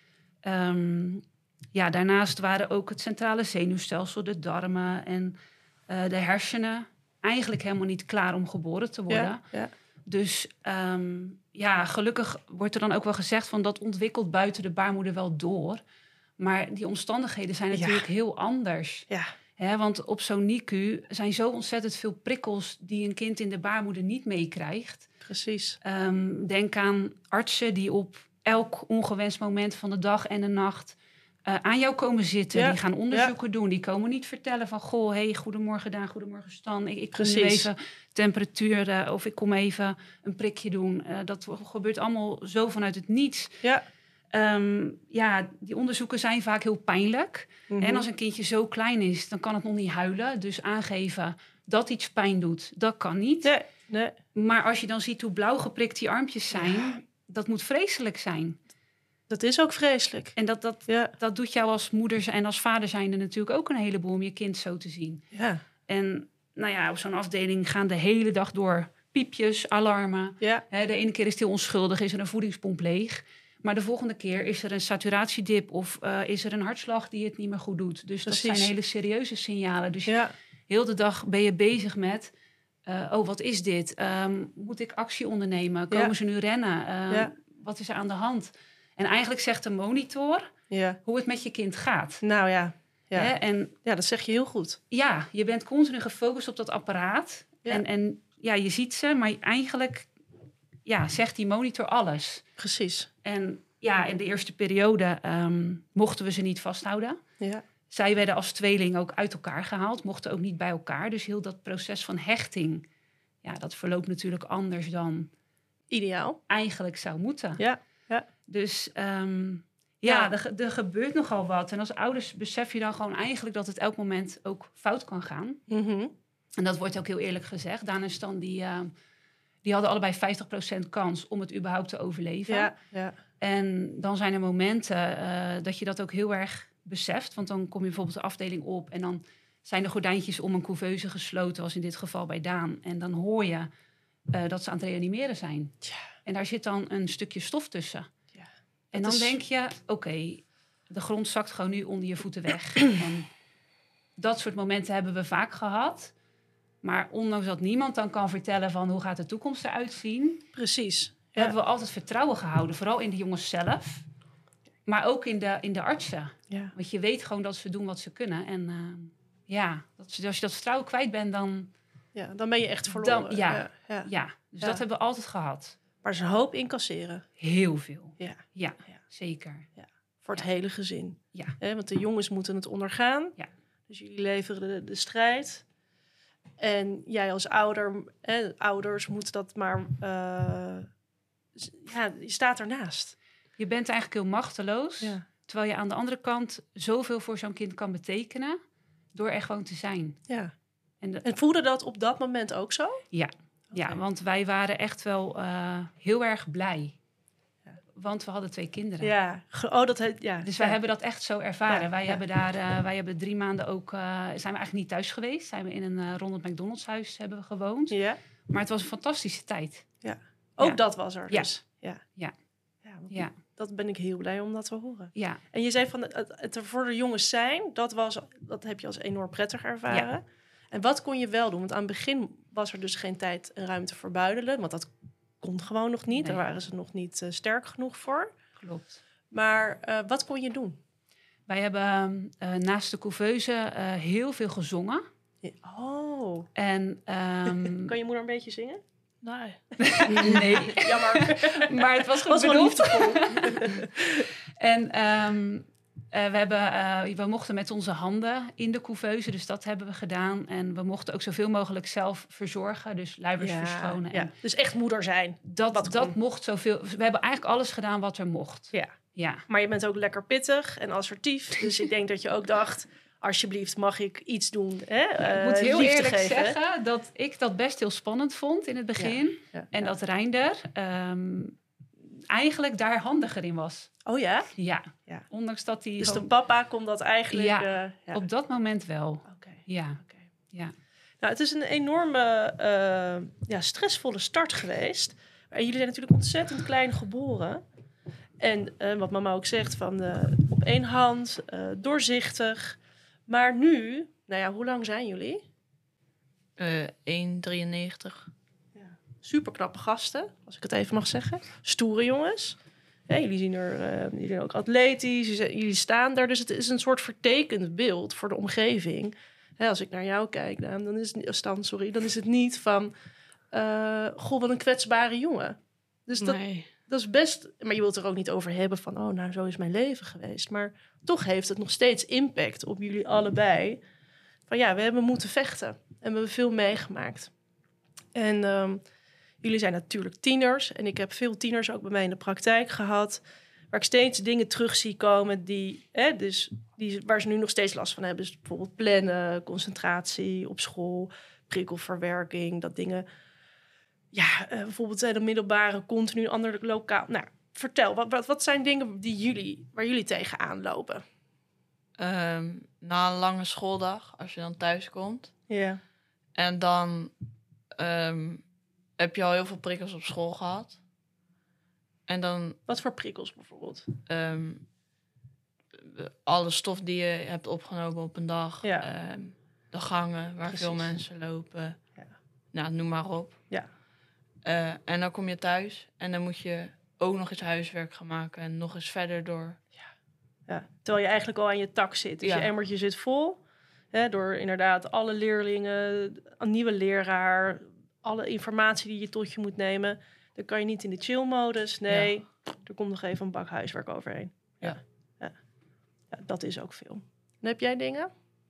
Um, ja, daarnaast waren ook het centrale zenuwstelsel, de darmen en uh, de hersenen eigenlijk helemaal niet klaar om geboren te worden. Ja, ja. Dus um, ja, gelukkig wordt er dan ook wel gezegd van dat ontwikkelt buiten de baarmoeder wel door. Maar die omstandigheden zijn natuurlijk ja. heel anders. Ja. He, want op zo'n N I C U zijn zo ontzettend veel prikkels die een kind in de baarmoeder niet meekrijgt. Precies. Um, denk aan artsen die op elk ongewenst moment van de dag en de nacht uh, aan jou komen zitten. Ja. Die gaan onderzoeken ja. doen. Die komen niet vertellen van, goh, hey, goedemorgen Daan, goedemorgen Stan. Ik, ik kom nu even temperatuur uh, of ik kom even een prikje doen. Uh, dat gebeurt allemaal zo vanuit het niets. Ja. Um, ja, die onderzoeken zijn vaak heel pijnlijk. Mm-hmm. En als een kindje zo klein is, dan kan het nog niet huilen. Dus aangeven dat iets pijn doet, dat kan niet. Nee, nee. Maar als je dan ziet hoe blauw geprikt die armpjes zijn, ja. dat moet vreselijk zijn. Dat is ook vreselijk. En dat, dat, ja. dat doet jou als moeder en als vader zijnde natuurlijk ook een heleboel om je kind zo te zien. Ja. En nou ja, op zo'n afdeling gaan de hele dag door piepjes, alarmen. Ja. He, de ene keer is het heel onschuldig, is er een voedingspomp leeg. Maar de volgende keer is er een saturatiedip of uh, is er een hartslag die het niet meer goed doet. Dus Precies. dat zijn hele serieuze signalen. Dus ja. heel de dag ben je bezig met, uh, oh, wat is dit? Um, moet ik actie ondernemen? Komen ja. ze nu rennen? Uh, ja. Wat is er aan de hand? En eigenlijk zegt de monitor ja. hoe het met je kind gaat. Nou ja. Ja. Hè? En, ja, dat zeg je heel goed. Ja, je bent continu gefocust op dat apparaat. Ja. En, en ja, je ziet ze, maar eigenlijk ja, zegt die monitor alles. Precies. En ja, in de eerste periode um, mochten we ze niet vasthouden. Ja. Zij werden als tweeling ook uit elkaar gehaald, mochten ook niet bij elkaar. Dus heel dat proces van hechting, ja, dat verloopt natuurlijk anders dan ideaal eigenlijk zou moeten. Ja. Ja. Dus um, ja, ja. Er, er gebeurt nogal wat. En als ouders besef je dan gewoon eigenlijk dat het elk moment ook fout kan gaan. Mm-hmm. En dat wordt ook heel eerlijk gezegd. Daan en Stan, die, uh, die hadden allebei vijftig procent kans om het überhaupt te overleven. Ja, ja. En dan zijn er momenten uh, dat je dat ook heel erg beseft. Want dan kom je bijvoorbeeld de afdeling op en dan zijn de gordijntjes om een couveuse gesloten, als in dit geval bij Daan. En dan hoor je uh, dat ze aan het reanimeren zijn. Ja. En daar zit dan een stukje stof tussen. Ja. En dan is... denk je, oké, okay, de grond zakt gewoon nu onder je voeten weg. En dat soort momenten hebben we vaak gehad. Maar ondanks dat niemand dan kan vertellen van hoe gaat de toekomst eruit zien. Precies. Ja. Hebben we altijd vertrouwen gehouden. Vooral in de jongens zelf. Maar ook in de, in de artsen. Ja. Want je weet gewoon dat ze doen wat ze kunnen. En uh, ja, dat, als je dat vertrouwen kwijt bent, dan... Ja, dan ben je echt verloren. Dan, ja, ja, ja. ja, dus ja. dat hebben we altijd gehad. Maar ze een hoop incasseren. Heel veel. Ja, ja, ja. zeker. Ja. Voor het ja. hele gezin. Ja. He, want de jongens moeten het ondergaan. Ja. Dus jullie leveren de, de strijd. En jij als ouder, eh, ouders moeten dat maar... Uh, ja, je staat ernaast. Je bent eigenlijk heel machteloos. Ja. Terwijl je aan de andere kant zoveel voor zo'n kind kan betekenen. Door er gewoon te zijn. Ja. En, de, en voelde dat op dat moment ook zo? Ja, okay. ja, want wij waren echt wel uh, heel erg blij. Ja. Want we hadden twee kinderen. Ja, oh, dat heet, ja. Dus wij ja. hebben dat echt zo ervaren. Ja. Wij Ja. hebben daar, uh, wij hebben drie maanden ook, uh, zijn we eigenlijk niet thuis geweest. Zijn we in een uh, Ronald McDonald's huis hebben we gewoond. Ja. Maar het was een fantastische tijd. Ja, ook ja. dat was er dus. Ja. Ja. Ja. Ja. ja. dat ben ik heel blij om dat te horen. Ja. En je zei van het, het er voor de jongens zijn, dat, was, dat heb je als enorm prettig ervaren. Ja. En wat kon je wel doen? Want aan het begin was er dus geen tijd en ruimte voor buidelen. Want dat kon gewoon nog niet. Nee. Daar waren ze nog niet uh, sterk genoeg voor. Klopt. Maar uh, wat kon je doen? Wij hebben uh, naast de couveuse uh, heel veel gezongen. Oh. En, um... kan je moeder een beetje zingen? Nee. nee. Jammer. Maar het was goed was wel liefdevol. En um, uh, we, hebben, uh, we mochten met onze handen in de couveuse, dus dat hebben we gedaan. En we mochten ook zoveel mogelijk zelf verzorgen, dus luiers ja, verschonen. Ja. En dus echt moeder zijn. Dat, dat mocht zoveel. We hebben eigenlijk alles gedaan wat er mocht. Ja. Ja. Maar je bent ook lekker pittig en assertief. Dus ik denk dat je ook dacht, alsjeblieft, mag ik iets doen? Hè? Uh, ik moet heel eerlijk geven. zeggen dat ik dat best heel spannend vond in het begin. Ja. Ja. En ja. dat Reinder um, eigenlijk daar handiger in was. Oh ja? Ja. ja. Ondanks dat hij... Dus de papa kon dat eigenlijk... Ja, uh, ja. op dat moment wel. Okay. Ja. Okay. ja. Nou, het is een enorme uh, ja, stressvolle start geweest. En jullie zijn natuurlijk ontzettend klein geboren. En uh, wat mama ook zegt, van uh, op één hand, uh, doorzichtig. Maar nu, nou ja, hoe lang zijn jullie? Uh, één drieënnegentig. Ja. Super knappe gasten, als ik het even mag zeggen. Stoere jongens. Ja, jullie zien er uh, jullie zijn ook atletisch, jullie staan er. Dus het is een soort vertekend beeld voor de omgeving. Hè, als ik naar jou kijk, dan, dan, is het, Stan, sorry, dan is het niet van... Uh, goh, wat een kwetsbare jongen. Dus dat... Nee. Dat is best, maar je wilt het er ook niet over hebben van... oh, nou, zo is mijn leven geweest. Maar toch heeft het nog steeds impact op jullie allebei. Van ja, we hebben moeten vechten. En we hebben veel meegemaakt. En um, jullie zijn natuurlijk tieners. En ik heb veel tieners ook bij mij in de praktijk gehad... waar ik steeds dingen terug zie komen... Die, hè, dus, die, waar ze nu nog steeds last van hebben. Dus bijvoorbeeld plannen, concentratie op school... prikkelverwerking, dat dingen... Ja, uh, bijvoorbeeld de middelbare, continu, ander lokaal. Nou, vertel, wat, wat, wat zijn dingen die jullie, waar jullie tegenaan lopen? Um, na een lange schooldag, als je dan thuis komt. Ja. Yeah. En dan um, heb je al heel veel prikkels op school gehad. En dan... Wat voor prikkels bijvoorbeeld? Um, alle stof die je hebt opgenomen op een dag. Ja. Um, de gangen waar Precies. veel mensen lopen. Ja. Nou, noem maar op. Ja. Uh, en dan kom je thuis en dan moet je ook nog eens huiswerk gaan maken en nog eens verder door. Ja. Ja. Terwijl je eigenlijk al aan je tak zit. Dus ja. je emmertje zit vol. Hè, door inderdaad alle leerlingen, een nieuwe leraar, alle informatie die je tot je moet nemen. Dan kan je niet in de chill-modus. Nee, ja. er komt nog even een bak huiswerk overheen. Ja. Ja. Ja, dat is ook veel. En heb jij dingen?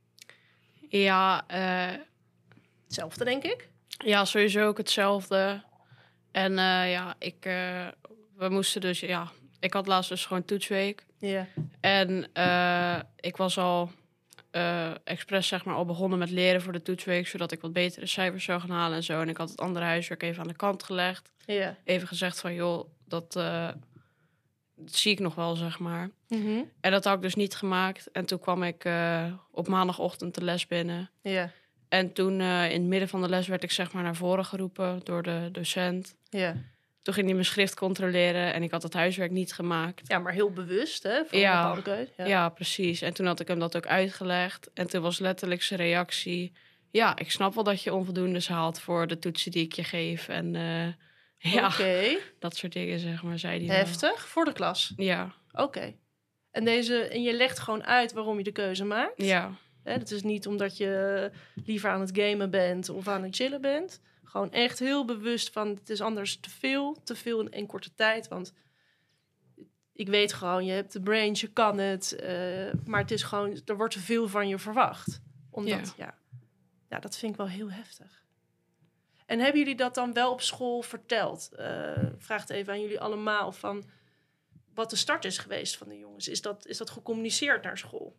Ja. Uh... Hetzelfde, denk ik. Ja, sowieso ook hetzelfde. En uh, ja, ik, uh, we moesten dus, ja, ik had laatst dus gewoon toetsweek. Ja. En uh, ik was al uh, expres, zeg maar, al begonnen met leren voor de toetsweek, zodat ik wat betere cijfers zou gaan halen en zo. En ik had het andere huiswerk even aan de kant gelegd. Ja. Even gezegd van, joh, dat, uh, dat zie ik nog wel, zeg maar. Mm-hmm. En dat had ik dus niet gemaakt. En toen kwam ik uh, op maandagochtend de les binnen. Ja. En toen uh, in het midden van de les werd ik zeg maar naar voren geroepen door de docent. Ja. Toen ging hij mijn schrift controleren en ik had het huiswerk niet gemaakt. Ja, maar heel bewust, hè? Voor ja. een bepaalde keus. Ja. ja, precies. En toen had ik hem dat ook uitgelegd. En toen was letterlijk zijn reactie... Ja, ik snap wel dat je onvoldoendes haalt voor de toetsen die ik je geef. En uh, ja, okay. dat soort dingen, zeg maar, zei hij. Heftig? Wel. Voor de klas? Ja. Oké. Okay. En, deze, en je legt gewoon uit waarom je de keuze maakt? Ja. Hè, dat is niet omdat je liever aan het gamen bent of aan het chillen bent. Gewoon echt heel bewust van, het is anders te veel. Te veel in één korte tijd. Want ik weet gewoon, je hebt de brains, je kan het. Uh, maar het is gewoon, er wordt te veel van je verwacht. Omdat, ja. Ja, ja, dat vind ik wel heel heftig. En hebben jullie dat dan wel op school verteld? Uh, vraag het even aan jullie allemaal van wat de start is geweest van de jongens. Is dat, is dat gecommuniceerd naar school?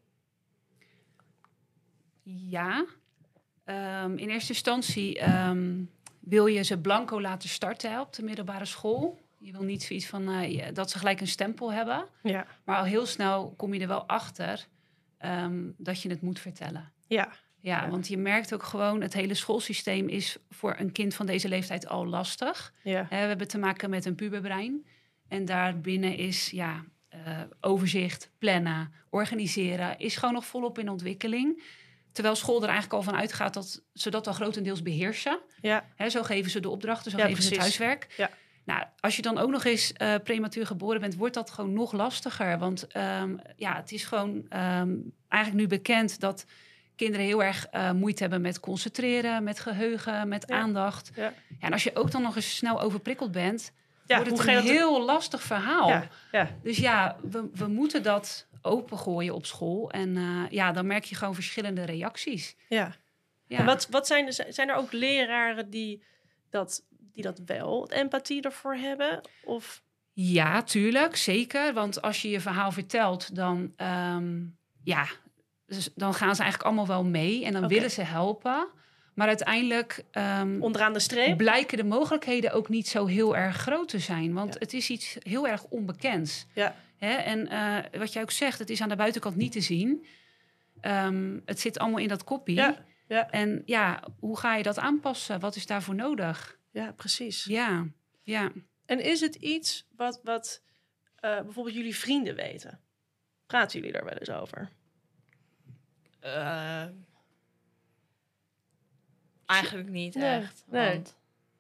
Ja. Um, in eerste instantie um, wil je ze blanco laten starten op de middelbare school. Je wil niet zoiets van uh, dat ze gelijk een stempel hebben. Ja. Maar al heel snel kom je er wel achter um, dat je het moet vertellen. Ja. Ja, ja, want je merkt ook gewoon, het hele schoolsysteem is voor een kind van deze leeftijd al lastig. Ja. Uh, we hebben te maken met een puberbrein. En daarbinnen is ja, uh, overzicht, plannen, organiseren... is gewoon nog volop in ontwikkeling. Terwijl school er eigenlijk al van uitgaat dat ze dat al grotendeels beheersen. Ja. Hè, zo geven ze de opdrachten, zo Ja, geven precies. ze het huiswerk. Ja. Nou, als je dan ook nog eens uh, prematuur geboren bent, wordt dat gewoon nog lastiger. Want um, ja, het is gewoon um, eigenlijk nu bekend dat kinderen heel erg uh, moeite hebben met concentreren, met geheugen, met ja. aandacht. Ja. Ja, en als je ook dan nog eens snel overprikkeld bent, ja, wordt het hoe een ga je dat heel lastig verhaal. Ja. Ja. Dus ja, we, we moeten dat opengooien op school. En uh, ja, dan merk je gewoon verschillende reacties. Ja. Ja. En wat, wat zijn, er, zijn er ook leraren die dat, die dat wel, het empathie ervoor hebben? Of... Ja, tuurlijk, zeker. Want als je je verhaal vertelt, dan, um, ja, dus dan gaan ze eigenlijk allemaal wel mee. En dan Okay. willen ze helpen. Maar uiteindelijk um, onderaan de streep blijken de mogelijkheden ook niet zo heel erg groot te zijn. Want ja. het is iets heel erg onbekends. Ja. Hè? En uh, wat jij ook zegt, het is aan de buitenkant niet te zien. Um, het zit allemaal in dat koppie. Ja. Ja. En ja, hoe ga je dat aanpassen? Wat is daarvoor nodig? Ja, precies. Ja, ja. En is het iets wat, wat uh, bijvoorbeeld jullie vrienden weten? Praten jullie daar wel eens over? Uh, eigenlijk niet nee, echt. Nee. Want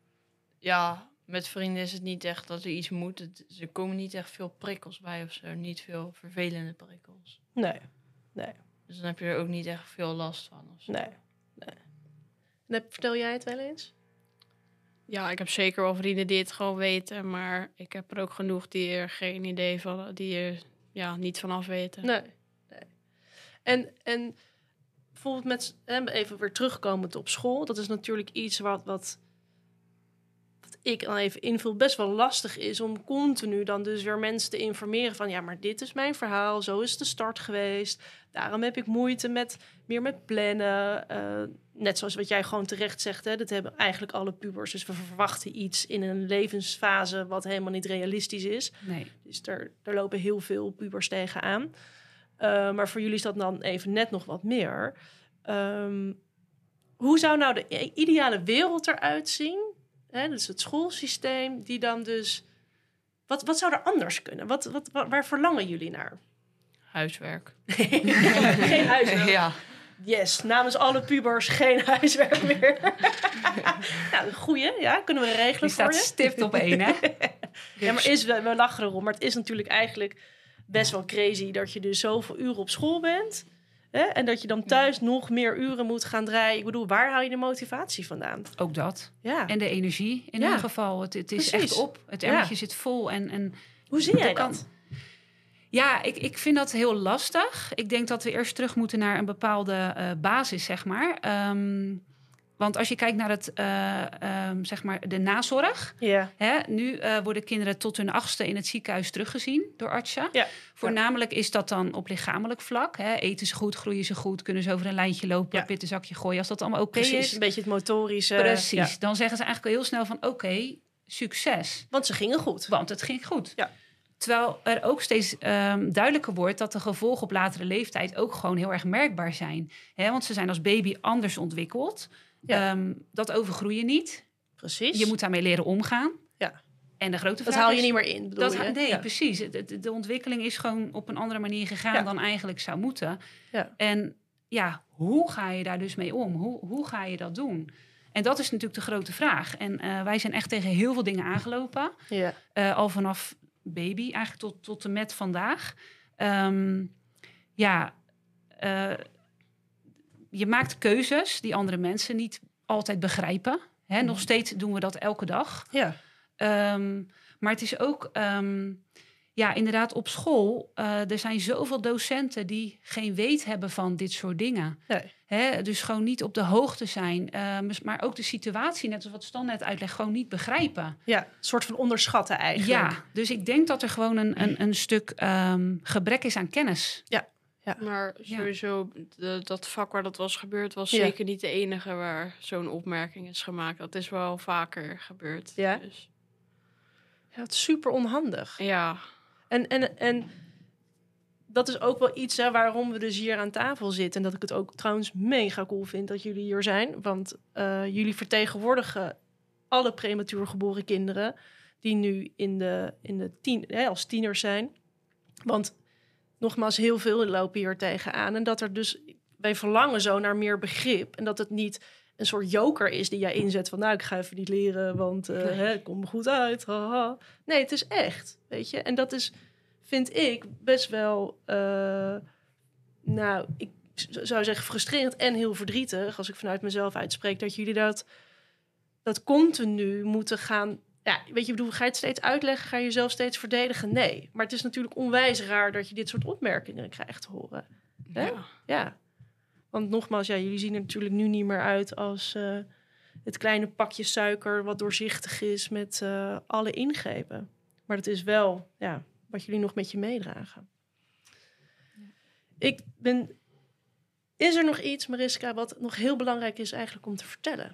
ja, met vrienden is het niet echt dat er iets moet. Het, er komen niet echt veel prikkels bij of zo. Niet veel vervelende prikkels. Nee, nee. Dus dan heb je er ook niet echt veel last van. Of zo. Nee, nee. En vertel jij het wel eens? Ja, ik heb zeker wel vrienden die het gewoon weten. Maar ik heb er ook genoeg die er geen idee van, die er ja, niet vanaf weten. Nee, nee. En, en bijvoorbeeld met, even weer terugkomend op school. Dat is natuurlijk iets wat, wat, wat ik dan even invul best wel lastig is. Om continu dan dus weer mensen te informeren van... ja, maar dit is mijn verhaal, zo is de start geweest. Daarom heb ik moeite met meer met plannen. Uh, net zoals wat jij gewoon terecht zegt. Hè, dat hebben eigenlijk alle pubers. Dus we verwachten iets in een levensfase wat helemaal niet realistisch is. Nee. Dus daar, daar lopen heel veel pubers tegenaan. Uh, maar voor jullie is dat dan even net nog wat meer. Um, hoe zou nou de ideale wereld eruit zien? Hè, dus het schoolsysteem die dan dus... Wat, wat zou er anders kunnen? Wat, wat, waar, waar verlangen jullie naar? Huiswerk. Geen huiswerk. Ja. Yes, namens alle pubers geen huiswerk meer. Nou, een goeie, ja, kunnen we regelen Die voor staat je. stipt op één, hè? Ja, maar is, we, we lachen erom, maar het is natuurlijk eigenlijk best wel crazy dat je dus zoveel uren op school bent. Hè, en dat je dan thuis nog meer uren moet gaan draaien. Ik bedoel, waar haal je de motivatie vandaan? Ook dat. Ja. En de energie in Ja. ieder geval. Het, het is Precies. echt op. Het emmertje Ja. zit vol. En, en Hoe zie jij kan- dat? Ja, ik, ik vind dat heel lastig. Ik denk dat we eerst terug moeten naar een bepaalde uh, basis, zeg maar. Um, want als je kijkt naar het, uh, um, zeg maar de nazorg. Ja. Hè, nu uh, worden kinderen tot hun achtste in het ziekenhuis teruggezien door artsen. Ja. Voornamelijk is dat dan op lichamelijk vlak. Hè. Eten ze goed, groeien ze goed, kunnen ze over een lijntje lopen, Ja. pittenzakje gooien. Als dat allemaal oké Precies, is. een beetje het motorische. Precies. Ja. Dan zeggen ze eigenlijk al heel snel van oké, okay, succes. Want ze gingen goed. Want het ging goed. Ja. Terwijl er ook steeds um, duidelijker wordt dat de gevolgen op latere leeftijd ook gewoon heel erg merkbaar zijn. Hè, want ze zijn als baby anders ontwikkeld. Ja. Um, dat overgroei je niet. Precies. Je moet daarmee leren omgaan. Ja. En de grote Dat vraag haal je is, niet meer in, bedoel dat, je? Nee, Ja. precies. De, de, de ontwikkeling is gewoon op een andere manier gegaan Ja. dan eigenlijk zou moeten. Ja. En ja, hoe ga je daar dus mee om? Hoe, hoe ga je dat doen? En dat is natuurlijk de grote vraag. En uh, wij zijn echt tegen heel veel dingen aangelopen. Ja. Uh, al vanaf baby, eigenlijk tot, tot en met vandaag. Um, ja, uh, je maakt keuzes die andere mensen niet altijd begrijpen. Hè? Nog steeds doen we dat elke dag. Ja. Um, maar het is ook, um, ja, inderdaad op school. Uh, er zijn zoveel docenten die geen weet hebben van dit soort dingen. Nee. Hè? Dus gewoon niet op de hoogte zijn. Uh, maar ook de situatie, net als wat Stan net uitlegt, gewoon niet begrijpen. Ja, een soort van onderschatten eigenlijk. Ja, dus ik denk dat er gewoon een, een, een stuk um, gebrek is aan kennis. Ja. Ja. Maar sowieso, de, dat vak waar dat was gebeurd... was Ja. zeker niet de enige waar zo'n opmerking is gemaakt. Dat is wel vaker gebeurd. Ja. Dus, Ja, het is super onhandig. ja. En, en, en dat is ook wel iets hè, waarom we dus hier aan tafel zitten. En dat ik het ook trouwens mega cool vind dat jullie hier zijn. Want uh, jullie vertegenwoordigen alle prematuur geboren kinderen. die nu in de, in de tien, hè, als tieners zijn. Want nogmaals, heel veel lopen hier tegenaan. En dat er dus, wij verlangen zo naar meer begrip. En dat het niet een soort joker is die jij inzet van, nou, ik ga even niet leren, want uh, Nee. hè, het komt me goed uit. Haha. Nee, het is echt, weet je. En dat is, vind ik, best wel, uh, nou, ik zou zeggen frustrerend en heel verdrietig, als ik vanuit mezelf uitspreek, dat jullie dat, dat continu moeten gaan. Ja, weet je, bedoel, ga je het steeds uitleggen? Ga je jezelf steeds verdedigen? Nee. Maar het is natuurlijk onwijs raar dat je dit soort opmerkingen krijgt te horen. Hè? Ja. Ja. Want nogmaals, ja, jullie zien er natuurlijk nu niet meer uit als uh, het kleine pakje suiker wat doorzichtig is met uh, alle ingrepen. Maar dat is wel, ja, wat jullie nog met je meedragen. Ja. Ik ben... Is er nog iets, Mariska, wat nog heel belangrijk is eigenlijk om te vertellen?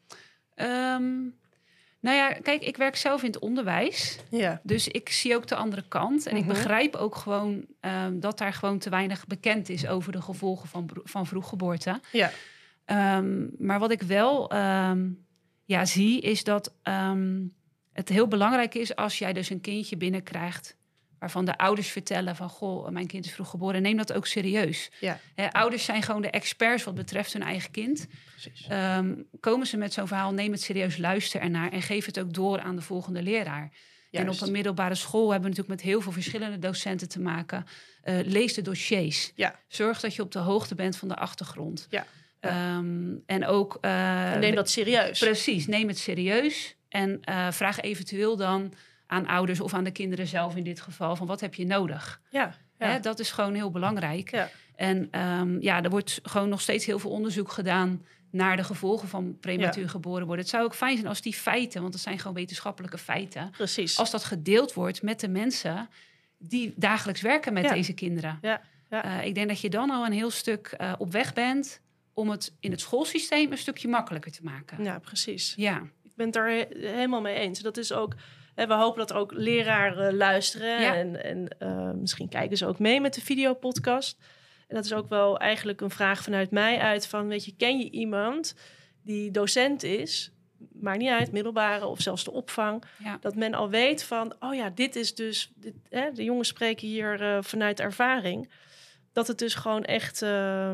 Um, nou ja, kijk, ik werk zelf in het onderwijs. Ja. Dus ik zie ook de andere kant. En Mm-hmm. ik begrijp ook gewoon um, dat daar gewoon te weinig bekend is over de gevolgen van, van vroeggeboorte. Ja. Um, maar wat ik wel um, ja, zie, is dat um, het heel belangrijk is als jij dus een kindje binnenkrijgt waarvan de ouders vertellen van, goh, mijn kind is vroeg geboren. Neem dat ook serieus. Ja. He, ouders zijn gewoon de experts wat betreft hun eigen kind. Precies. Um, komen ze met zo'n verhaal, neem het serieus, luister ernaar en geef het ook door aan de volgende leraar. Juist. En op een middelbare school hebben we natuurlijk met heel veel verschillende docenten te maken. Uh, lees de dossiers. Ja. Zorg dat je op de hoogte bent van de achtergrond. Ja. Ja. Um, en ook... Uh, en neem dat serieus. Precies, neem het serieus. En uh, vraag eventueel dan aan ouders of aan de kinderen zelf in dit geval, van wat heb je nodig? Ja, ja. Hè, dat is gewoon heel belangrijk. Ja. En um, ja, er wordt gewoon nog steeds heel veel onderzoek gedaan naar de gevolgen van prematuur ja. geboren worden. Het zou ook fijn zijn als die feiten, want het zijn gewoon wetenschappelijke feiten, precies, als dat gedeeld wordt met de mensen die dagelijks werken met ja. deze kinderen. Ja. Ja. Uh, ik denk dat je dan al een heel stuk uh, op weg bent om het in het schoolsysteem een stukje makkelijker te maken. Ja, precies. Ja. Ik ben het daar he- helemaal mee eens. Dat is ook... We hopen dat er ook leraren luisteren. Ja. En, en uh, misschien kijken ze ook mee met de videopodcast. En dat is ook wel eigenlijk een vraag vanuit mij uit van, weet je, ken je iemand die docent is, maakt niet uit, middelbare of zelfs de opvang, ja. dat men al weet van, oh ja, dit is dus, dit, hè, de jongens spreken hier uh, vanuit ervaring, dat het dus gewoon echt, uh,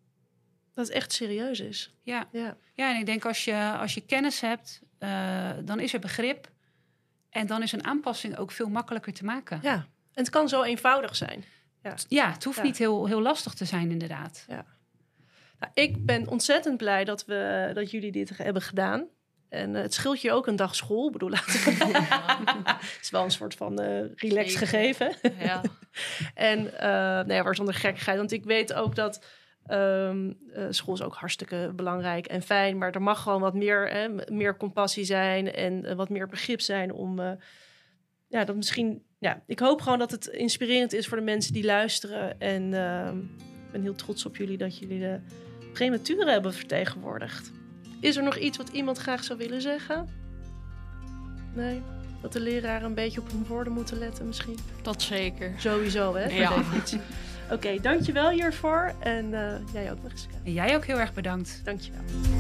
dat het echt serieus is. Ja, ja. ja en ik denk als je, als je kennis hebt, uh, dan is er begrip. En dan is een aanpassing ook veel makkelijker te maken. Ja, en het kan zo eenvoudig zijn. Ja, ja het hoeft ja. niet heel, heel lastig te zijn, inderdaad. Ja. Nou, ik ben ontzettend blij dat, we, dat jullie dit hebben gedaan. En uh, het scheelt je ook een dag school. Ik bedoel, laten we... Het is wel een soort van uh, relaxed Zeker. gegeven. Ja. En uh, nee, waar zonder gekkigheid. Want ik weet ook dat... Um, uh, school is ook hartstikke belangrijk en fijn, maar er mag gewoon wat meer, hè, meer compassie zijn en uh, wat meer begrip zijn om, uh, ja, dat misschien, ja, ik hoop gewoon dat het inspirerend is voor de mensen die luisteren en uh, ik ben heel trots op jullie dat jullie de prematuren hebben vertegenwoordigd. Is er nog iets wat iemand graag zou willen zeggen? Nee? Dat de leraren een beetje op hun woorden moeten letten misschien? Dat zeker. Sowieso, hè? Ja. Oké, okay, dankjewel hiervoor. En uh, jij ook, Mariska. En jij ook heel erg bedankt. Dankjewel.